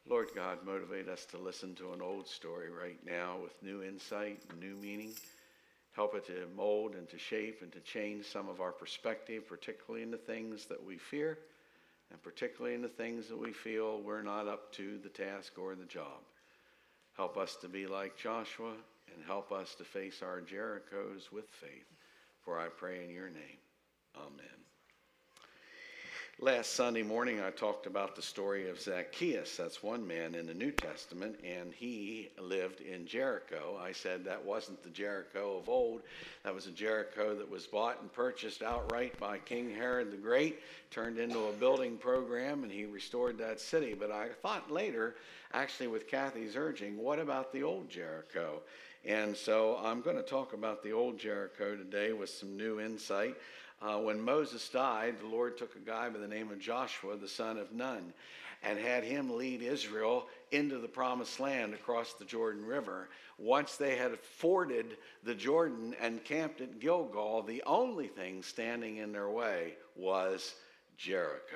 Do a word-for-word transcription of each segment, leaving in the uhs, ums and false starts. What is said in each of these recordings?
Lord God, motivate us to listen to an old story right now with new insight and new meaning. Help it to mold and to shape and to change some of our perspective, particularly in the things that we fear and particularly in the things that we feel we're not up to the task or the job. Help us to be like Joshua and help us to face our Jerichos with faith. For I pray in your name. Amen. Last Sunday morning, I talked about the story of Zacchaeus. That's one man in the New Testament, and he lived in Jericho. I said that wasn't the Jericho of old. That was a Jericho that was bought and purchased outright by King Herod the Great, turned into a building program, and he restored that city. But I thought later, actually with Kathy's urging, what about the old Jericho? And so I'm going to talk about the old Jericho today with some new insight. Uh, when Moses died, the Lord took a guy by the name of Joshua, the son of Nun, and had him lead Israel into the promised land across the Jordan River. Once they had forded the Jordan and camped at Gilgal, the only thing standing in their way was Jericho.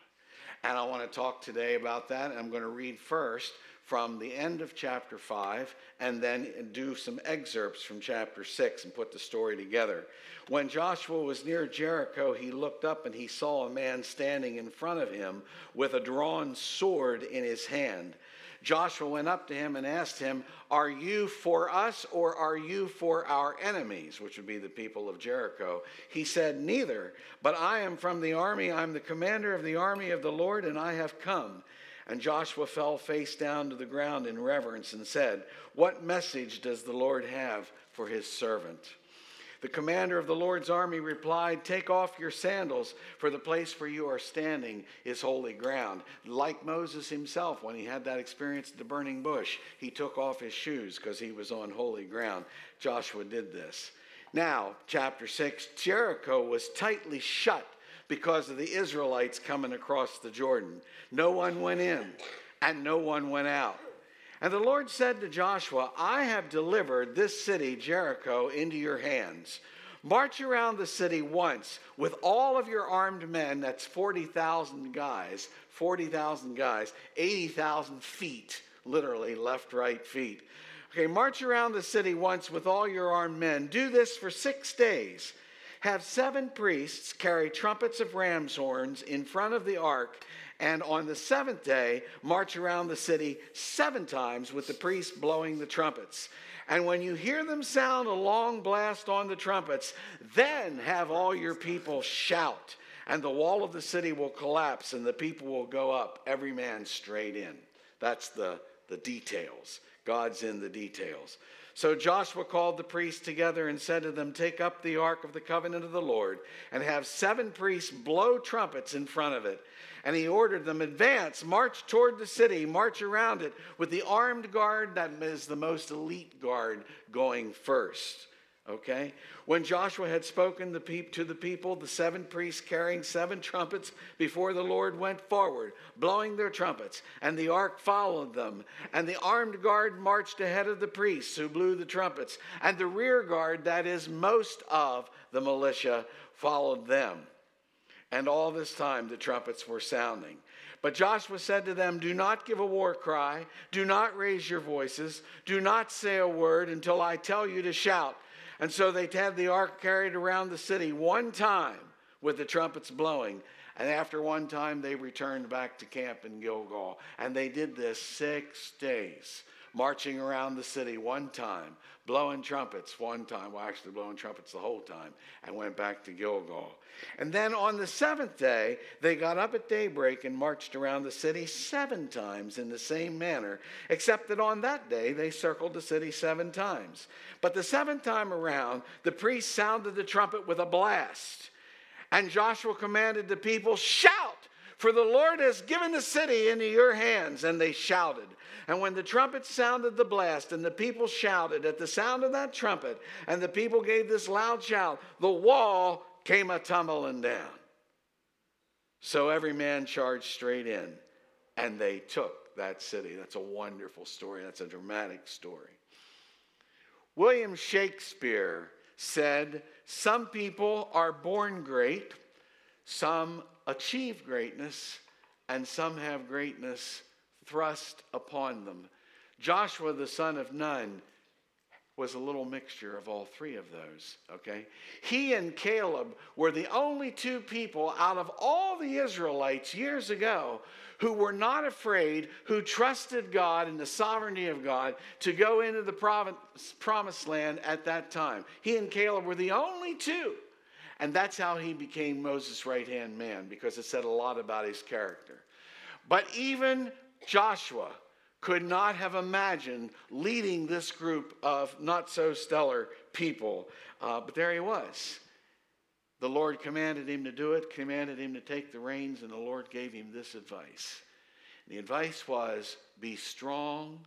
And I want to talk today about that. I'm going to read first from the end of chapter five and then do some excerpts from chapter six and put the story together. When Joshua was near Jericho, he looked up and he saw a man standing in front of him with a drawn sword in his hand. Joshua went up to him and asked him, "Are you for us or are you for our enemies?" Which would be the people of Jericho. He said, "Neither, but I am from the army. I'm the commander of the army of the Lord, and I have come." And Joshua fell face down to the ground in reverence and said, "What message does the Lord have for his servant?" The commander of the Lord's army replied, "Take off your sandals, for the place where you are standing is holy ground." Like Moses himself, when he had that experience at the burning bush, he took off his shoes because he was on holy ground. Joshua did this. Now, chapter six, Jericho was tightly shut because of the Israelites coming across the Jordan. No one went in and no one went out. And the Lord said to Joshua, "I have delivered this city, Jericho, into your hands. March around the city once with all of your armed men." That's forty thousand guys, forty thousand guys, eighty thousand feet, literally left, right, feet. Okay, march around the city once with all your armed men. Do this for six days. Have seven priests carry trumpets of ram's horns in front of the ark, and on the seventh day, march around the city seven times with the priests blowing the trumpets. And when you hear them sound a long blast on the trumpets, then have all your people shout, and the wall of the city will collapse, and the people will go up, every man straight in. That's the, the details. God's in the details. So Joshua called the priests together and said to them, "Take up the ark of the covenant of the Lord and have seven priests blow trumpets in front of it." And he ordered them, "Advance, march toward the city, march around it with the armed guard," that is the most elite guard, "going first." Okay? When Joshua had spoken the peop- to the people, the seven priests carrying seven trumpets before the Lord went forward, blowing their trumpets, and the ark followed them. And the armed guard marched ahead of the priests who blew the trumpets, and the rear guard, that is most of the militia, followed them. And all this time the trumpets were sounding. But Joshua said to them, "Do not give a war cry, do not raise your voices, do not say a word until I tell you to shout." And so they had the ark carried around the city one time with the trumpets blowing. And after one time, they returned back to camp in Gilgal. And they did this six days, marching around the city one time, blowing trumpets one time. Well, actually blowing trumpets the whole time, and went back to Gilgal. And then on the seventh day, they got up at daybreak and marched around the city seven times in the same manner, except that on that day they circled the city seven times. But the seventh time around, the priest sounded the trumpet with a blast. And Joshua commanded the people, "Shout, for the Lord has given the city into your hands." And they shouted. And when the trumpet sounded the blast, and the people shouted at the sound of that trumpet, and the people gave this loud shout, the wall came a-tumbling down. So every man charged straight in, and they took that city. That's a wonderful story. That's a dramatic story. William Shakespeare said, "Some people are born great, some achieve greatness, and some have greatness thrust upon them. Joshua, the son of Nun, was a little mixture of all three of those, okay? He and Caleb were the only two people out of all the Israelites years ago who were not afraid, who trusted God and the sovereignty of God to go into the province, promised land at that time. He and Caleb were the only two. And that's how he became Moses' right-hand man, because it said a lot about his character. But even Joshua could not have imagined leading this group of not-so-stellar people. Uh, but there he was. The Lord commanded him to do it, commanded him to take the reins, and the Lord gave him this advice. The advice was, be strong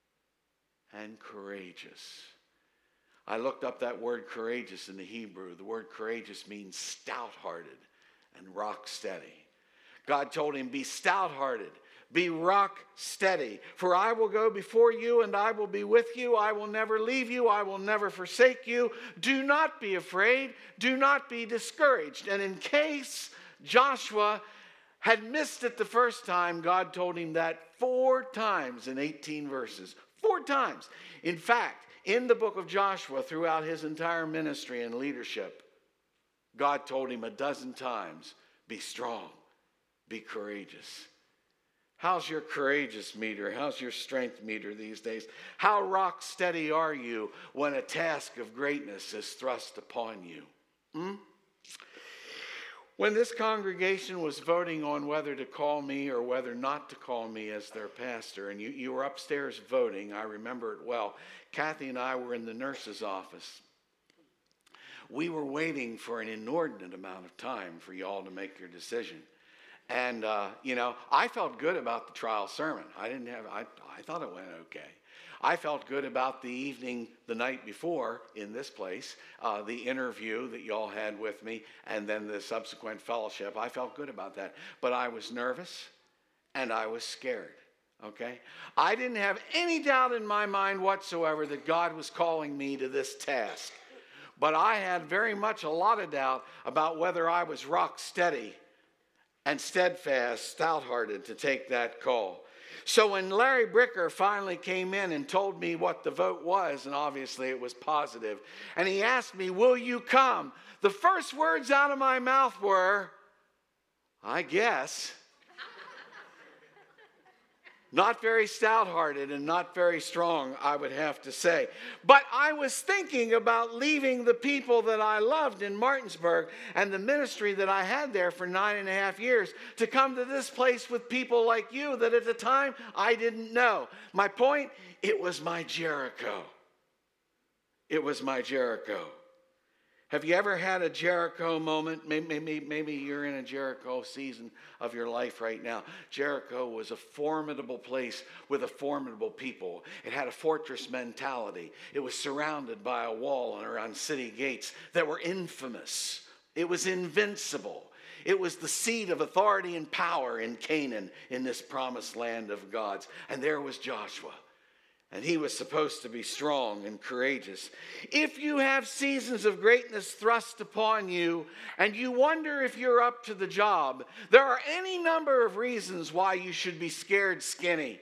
and courageous. I looked up that word courageous in the Hebrew. The word courageous means stout-hearted and rock steady. God told him, be stout-hearted. Be rock steady, for I will go before you and I will be with you. I will never leave you. I will never forsake you. Do not be afraid. Do not be discouraged. And in case Joshua had missed it the first time, God told him that four times in eighteen verses. Four times. In fact, in the book of Joshua, throughout his entire ministry and leadership, God told him a dozen times, be strong, be courageous. How's your courageous meter? How's your strength meter these days? How rock steady are you when a task of greatness is thrust upon you? Hmm? When this congregation was voting on whether to call me or whether not to call me as their pastor, and you, you were upstairs voting, I remember it well. Kathy and I were in the nurse's office. We were waiting for an inordinate amount of time for you all to make your decision. And, uh, you know, I felt good about the trial sermon. I didn't have, I, I thought it went okay. I felt good about the evening, the night before in this place, uh, the interview that y'all had with me, and then the subsequent fellowship. I felt good about that. But I was nervous and I was scared, okay? I didn't have any doubt in my mind whatsoever that God was calling me to this task. But I had very much a lot of doubt about whether I was rock steady and steadfast, stout-hearted to take that call. So when Larry Bricker finally came in and told me what the vote was, and obviously it was positive, and he asked me, will you come? The first words out of my mouth were, I guess. Not very stout-hearted and not very strong, I would have to say. But I was thinking about leaving the people that I loved in Martinsburg and the ministry that I had there for nine and a half years to come to this place with people like you that at the time I didn't know. My point, it was my Jericho. It was my Jericho. Have you ever had a Jericho moment? Maybe, maybe, maybe you're in a Jericho season of your life right now. Jericho was a formidable place with a formidable people. It had a fortress mentality. It was surrounded by a wall and around city gates that were infamous. It was invincible. It was the seat of authority and power in Canaan, in this promised land of God's. And there was Joshua. And he was supposed to be strong and courageous. If you have seasons of greatness thrust upon you and you wonder if you're up to the job, there are any number of reasons why you should be scared skinny.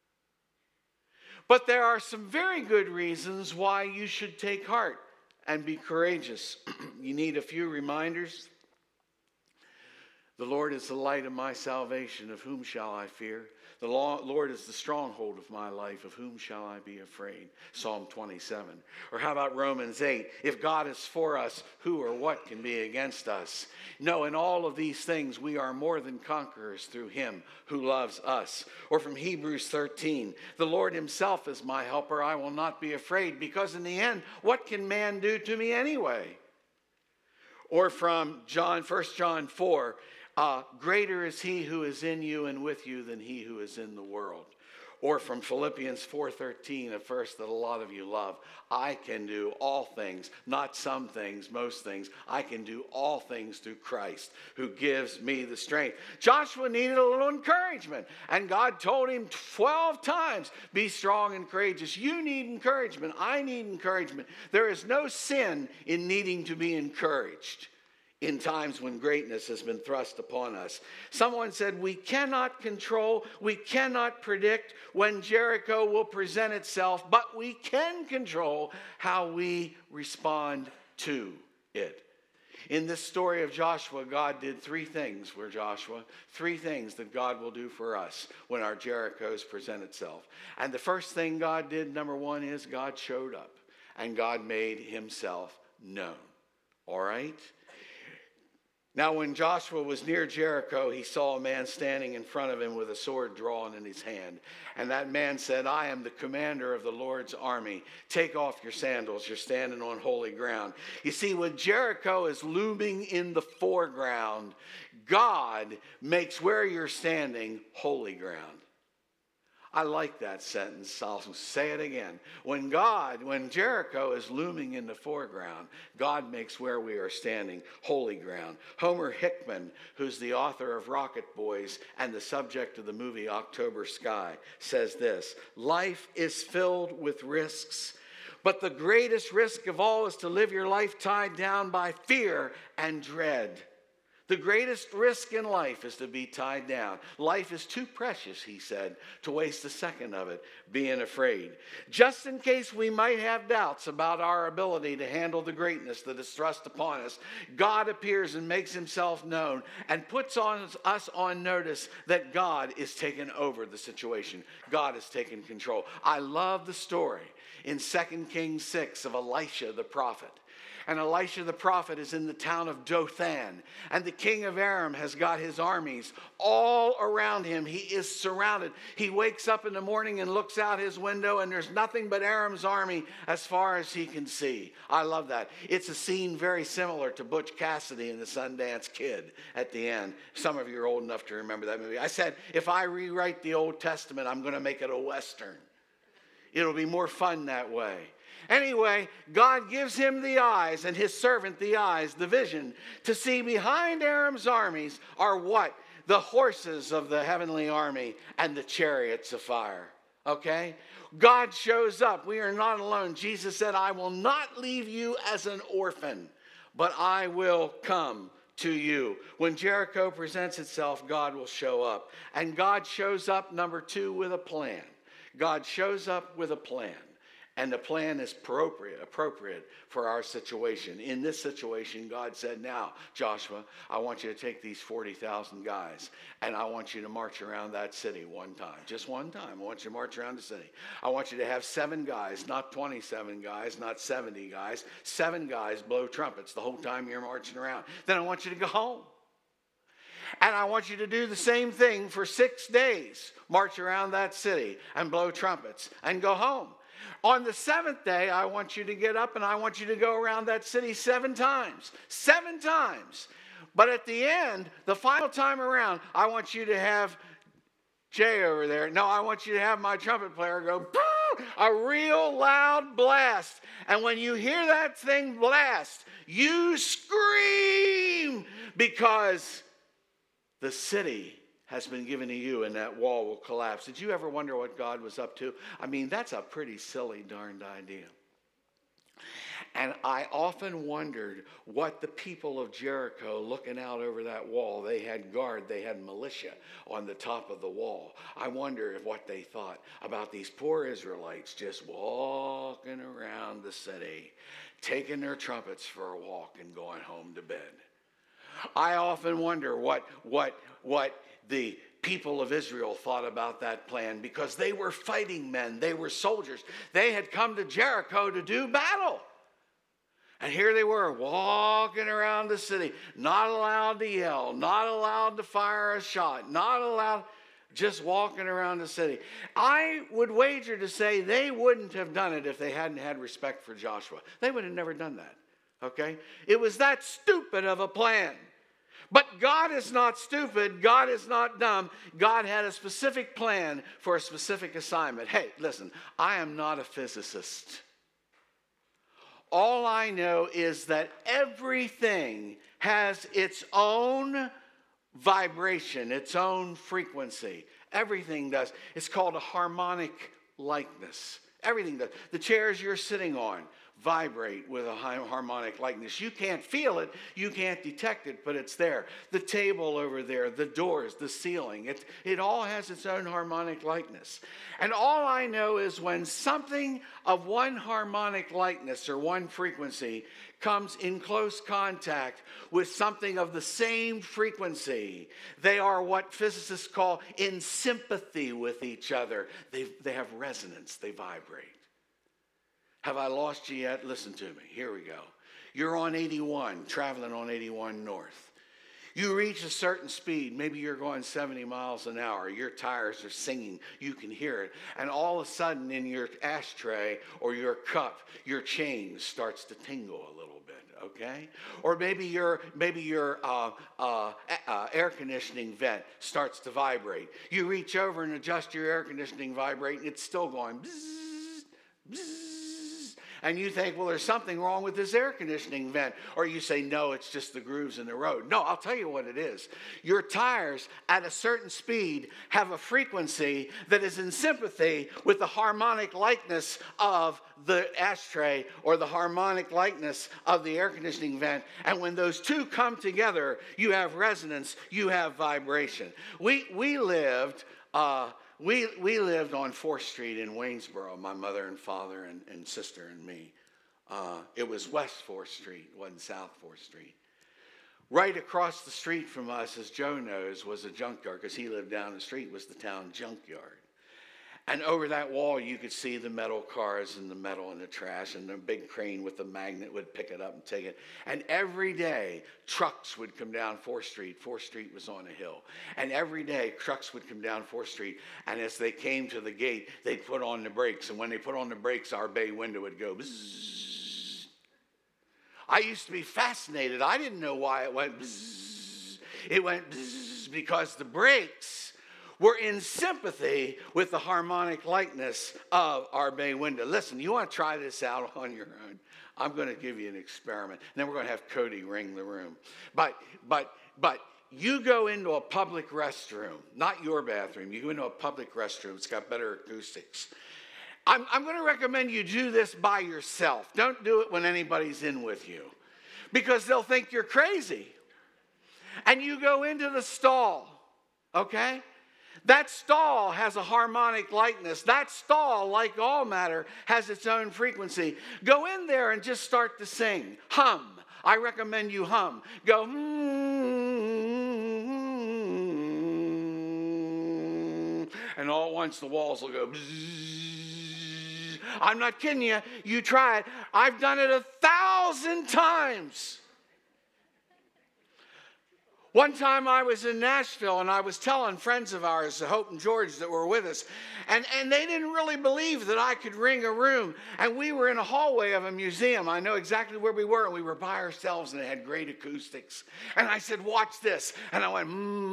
But there are some very good reasons why you should take heart and be courageous. You need a few reminders. The Lord is the light of my salvation. Of whom shall I fear? The Lord is the stronghold of my life. Of whom shall I be afraid? Psalm twenty-seven. Or how about Romans eight? If God is for us, who or what can be against us? No, in all of these things, we are more than conquerors through him who loves us. Or from Hebrews thirteen. The Lord himself is my helper. I will not be afraid, because in the end, what can man do to me anyway? Or from John, First John four. Uh, greater is he who is in you and with you than he who is in the world. Or from Philippians four thirteen, a verse that a lot of you love. I can do all things, not some things, most things. I can do all things through Christ who gives me the strength. Joshua needed a little encouragement. And God told him twelve times, be strong and courageous. You need encouragement. I need encouragement. There is no sin in needing to be encouraged. in times when greatness has been thrust upon us. Someone said, we cannot control, we cannot predict when Jericho will present itself, but we can control how we respond to it. In this story of Joshua, God did three things for Joshua, three things that God will do for us when our Jerichos present itself. And the first thing God did, number one, is God showed up and God made himself known. All right? Now, when Joshua was near Jericho, he saw a man standing in front of him with a sword drawn in his hand. And that man said, I am the commander of the Lord's army. Take off your sandals. You're standing on holy ground. You see, when Jericho is looming in the foreground, God makes where you're standing holy ground. I like that sentence. I'll say it again. When God, when Jericho is looming in the foreground, God makes where we are standing holy ground. Homer Hickman, who's the author of Rocket Boys and the subject of the movie October Sky, says this: life is filled with risks, but the greatest risk of all is to live your life tied down by fear and dread. The greatest risk in life is to be tied down. Life is too precious, he said, to waste a second of it being afraid. Just in case we might have doubts about our ability to handle the greatness that is thrust upon us, God appears and makes himself known and puts on us on notice that God is taking over the situation. God is taking control. I love the story in Second Kings six of Elisha the prophet. And Elisha the prophet is in the town of Dothan. And the king of Aram has got his armies all around him. He is surrounded. He wakes up in the morning and looks out his window, and there's nothing but Aram's army as far as he can see. I love that. It's a scene very similar to Butch Cassidy and the Sundance Kid at the end. Some of you are old enough to remember that movie. I said, if I rewrite the Old Testament, I'm going to make it a Western. It'll be more fun that way. Anyway, God gives him the eyes and his servant the eyes, the vision, to see behind Aram's armies are what? The horses of the heavenly army and the chariots of fire. Okay? God shows up. We are not alone. Jesus said, I will not leave you as an orphan, but I will come to you. When Jericho presents itself, God will show up. And God shows up, number two, with a plan. God shows up with a plan. And the plan is appropriate, appropriate for our situation. In this situation, God said, now, Joshua, I want you to take these forty thousand guys, and I want you to march around that city one time. Just one time. I want you to march around the city. I want you to have seven guys, not twenty-seven guys, not seventy guys. Seven guys blow trumpets the whole time you're marching around. Then I want you to go home. And I want you to do the same thing for six days. March around that city and blow trumpets and go home. On the seventh day, I want you to get up and I want you to go around that city seven times. Seven times. But at the end, the final time around, I want you to have Jay over there. No, I want you to have my trumpet player go, a real loud blast. And when you hear that thing blast, you scream because the city has been given to you and that wall will collapse. Did you ever wonder what God was up to? I mean, that's a pretty silly darned idea. And I often wondered what the people of Jericho, looking out over that wall, they had guard, they had militia on the top of the wall. I wonder if what they thought about these poor Israelites just walking around the city, taking their trumpets for a walk and going home to bed. I often wonder what what what the people of Israel thought about that plan, because they were fighting men. They were soldiers. They had come to Jericho to do battle. And here they were walking around the city, not allowed to yell, not allowed to fire a shot, not allowed, just walking around the city. I would wager to say they wouldn't have done it if they hadn't had respect for Joshua. They would have never done that. Okay? It was that stupid of a plan. But God is not stupid. God is not dumb. God had a specific plan for a specific assignment. Hey, listen, I am not a physicist. All I know is that everything has its own vibration, its own frequency. Everything does. It's called a harmonic likeness. Everything does. The chairs you're sitting on vibrate with a high harmonic likeness. You can't feel it, you can't detect it, but it's there. The table over there, the doors, the ceiling, it, it all has its own harmonic likeness. And all I know is when something of one harmonic likeness or one frequency comes in close contact with something of the same frequency, they are what physicists call in sympathy with each other. They, they have resonance, they vibrate. Have I lost you yet? Listen to me. Here we go. You're on eighty-one, traveling on eighty-one north. You reach a certain speed. Maybe you're going seventy miles an hour. Your tires are singing. You can hear it. And all of a sudden in your ashtray or your cup, your chain starts to tingle a little bit. Okay? Or maybe your maybe your uh, uh, uh, air conditioning vent starts to vibrate. You reach over and adjust your air conditioning vibrate, and it's still going bzzz, bzzz. And you think, well, there's something wrong with this air conditioning vent. Or you say, no, it's just the grooves in the road. No, I'll tell you what it is. Your tires at a certain speed have a frequency that is in sympathy with the harmonic likeness of the ashtray or the harmonic likeness of the air conditioning vent. And when those two come together, you have resonance, you have vibration. We, we lived... Uh, We we lived on fourth Street in Waynesboro, my mother and father and, and sister and me. Uh, it was West fourth Street, wasn't South fourth Street. Right across the street from us, as Joe knows, was a junkyard, because he lived down the street, was the town junkyard. And over that wall, you could see the metal cars and the metal and the trash, and the big crane with the magnet would pick it up and take it. And every day, trucks would come down fourth Street. fourth Street was on a hill. And every day, trucks would come down fourth Street. And as they came to the gate, they'd put on the brakes. And when they put on the brakes, our bay window would go bzzz. I used to be fascinated. I didn't know why it went bzzz. It went bzzz because the brakes we're in sympathy with the harmonic likeness of our bay window. Listen, you want to try this out on your own? I'm going to give you an experiment. And then we're going to have Cody ring the room. But, but, but you go into a public restroom, not your bathroom. You go into a public restroom. It's got better acoustics. I'm, I'm going to recommend you do this by yourself. Don't do it when anybody's in with you, because they'll think you're crazy. And you go into the stall, okay? That stall has a harmonic likeness. That stall, like all matter, has its own frequency. Go in there and just start to sing. Hum. I recommend you hum. Go, mm, and all at once the walls will go, bzzz. I'm not kidding you. You try it. I've done it a thousand times. One time I was in Nashville, and I was telling friends of ours, Hope and George, that were with us, and, and they didn't really believe that I could ring a room. And we were in a hallway of a museum. I know exactly where we were, and we were by ourselves, and it had great acoustics. And I said, watch this. And I went,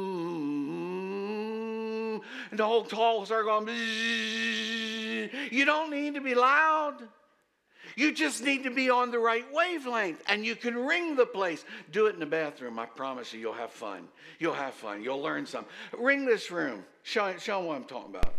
mmm, and the whole hall started going, bzzz. You don't need to be loud. You just need to be on the right wavelength, and you can ring the place. Do it in the bathroom. I promise you, you'll have fun. You'll have fun. You'll learn something. Ring this room. Show, show them what I'm talking about.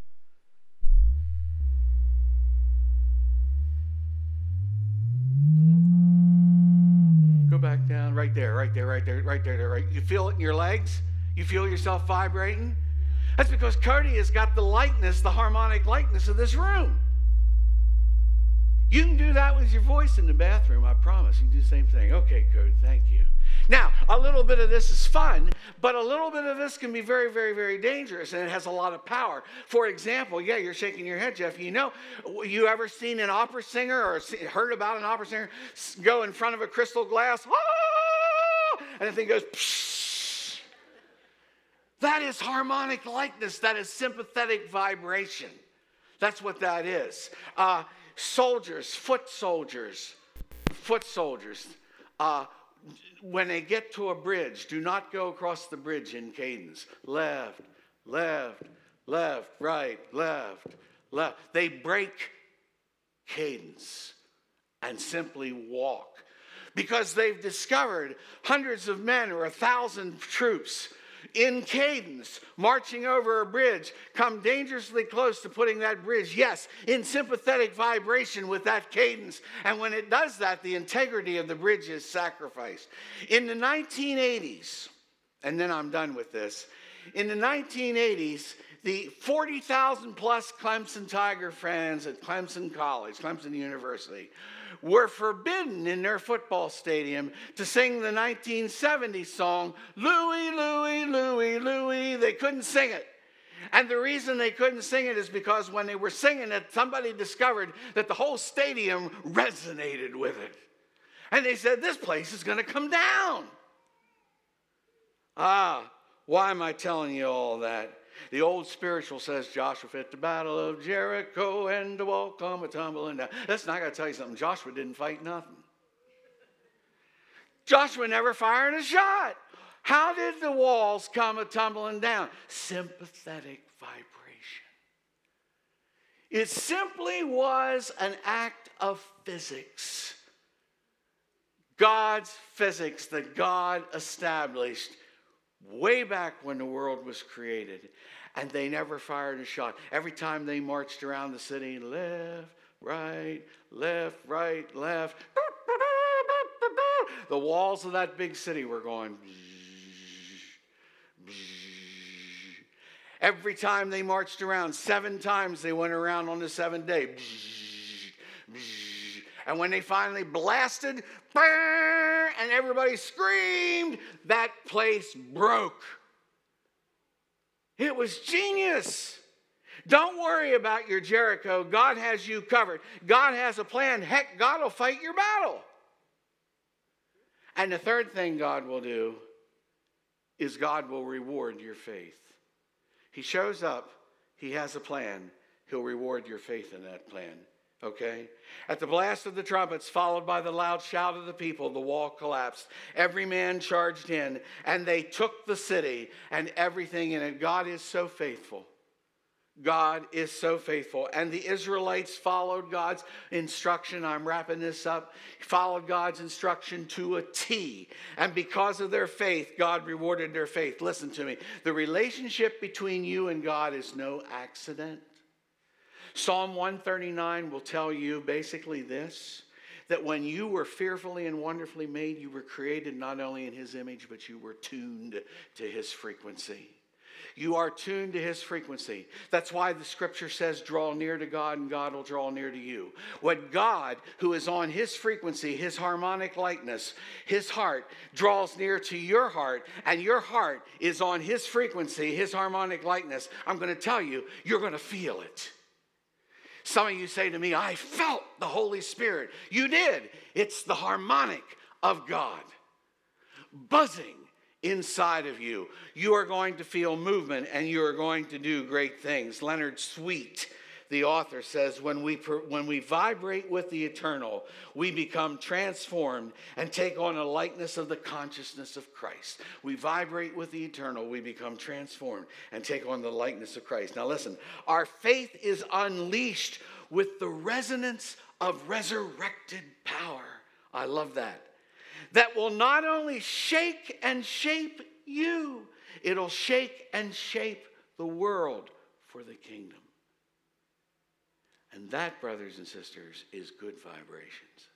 Go back down. Right there, right there, right there, right there, right. You feel it in your legs? You feel yourself vibrating? That's because Cody has got the likeness, the harmonic likeness of this room. You can do that with your voice in the bathroom, I promise. You can do the same thing. Okay, Cody, thank you. Now, a little bit of this is fun, but a little bit of this can be very, very, very dangerous, and it has a lot of power. For example, yeah, you're shaking your head, Jeff. You know, you ever seen an opera singer or heard about an opera singer go in front of a crystal glass, ah, and the thing goes, psh. That is harmonic likeness. That is sympathetic vibration. That's what that is. Uh, Soldiers, foot soldiers, foot soldiers, uh, when they get to a bridge, do not go across the bridge in cadence. Left, left, left, right, left, left. They break cadence and simply walk, because they've discovered hundreds of men or a thousand troops in cadence, marching over a bridge, come dangerously close to putting that bridge, yes, in sympathetic vibration with that cadence. And when it does that, the integrity of the bridge is sacrificed. In the nineteen eighties, and then I'm done with this, in the nineteen eighties, the forty thousand plus Clemson Tiger fans at Clemson College, Clemson University, were forbidden in their football stadium to sing the nineteen seventy song, Louie, Louie, Louie, Louie. They couldn't sing it. And the reason they couldn't sing it is because when they were singing it, somebody discovered that the whole stadium resonated with it. And they said, this place is going to come down. Ah, why am I telling you all that? The old spiritual says, Joshua fit the battle of Jericho and the wall come a tumbling down. Listen, I got to tell you something. Joshua didn't fight nothing. Joshua never fired a shot. How did the walls come a tumbling down? Sympathetic vibration. It simply was an act of physics. God's physics that God established way back when the world was created. And they never fired a shot. Every time they marched around the city, left, right, left, right, left. The walls of that big city were going. Every time they marched around, seven times they went around on the seventh day. And when they finally blasted, and everybody screamed, that place broke. It was genius. Don't worry about your Jericho. God has you covered. God has a plan. Heck, God will fight your battle. And the third thing God will do is God will reward your faith. He shows up. He has a plan. He'll reward your faith in that plan. Okay? At the blast of the trumpets, followed by the loud shout of the people, the wall collapsed. Every man charged in, and they took the city and everything in it. God is so faithful. God is so faithful. And the Israelites followed God's instruction. I'm wrapping this up. Followed God's instruction to a T. And because of their faith, God rewarded their faith. Listen to me. The relationship between you and God is no accident. Psalm one thirty-nine will tell you basically this, that when you were fearfully and wonderfully made, you were created not only in his image, but you were tuned to his frequency. You are tuned to his frequency. That's why the scripture says, draw near to God and God will draw near to you. When God, who is on his frequency, his harmonic likeness, his heart, draws near to your heart, and your heart is on his frequency, his harmonic likeness, I'm going to tell you, you're going to feel it. Some of you say to me, I felt the Holy Spirit. You did. It's the harmonic of God buzzing inside of you. You are going to feel movement and you are going to do great things. Leonard Sweet, the author, says, when we, when we vibrate with the eternal, we become transformed and take on a likeness of the consciousness of Christ. We vibrate with the eternal, we become transformed and take on the likeness of Christ. Now listen, our faith is unleashed with the resonance of resurrected power. I love that. That will not only shake and shape you, it'll shake and shape the world for the kingdom. And that, brothers and sisters, is good vibrations.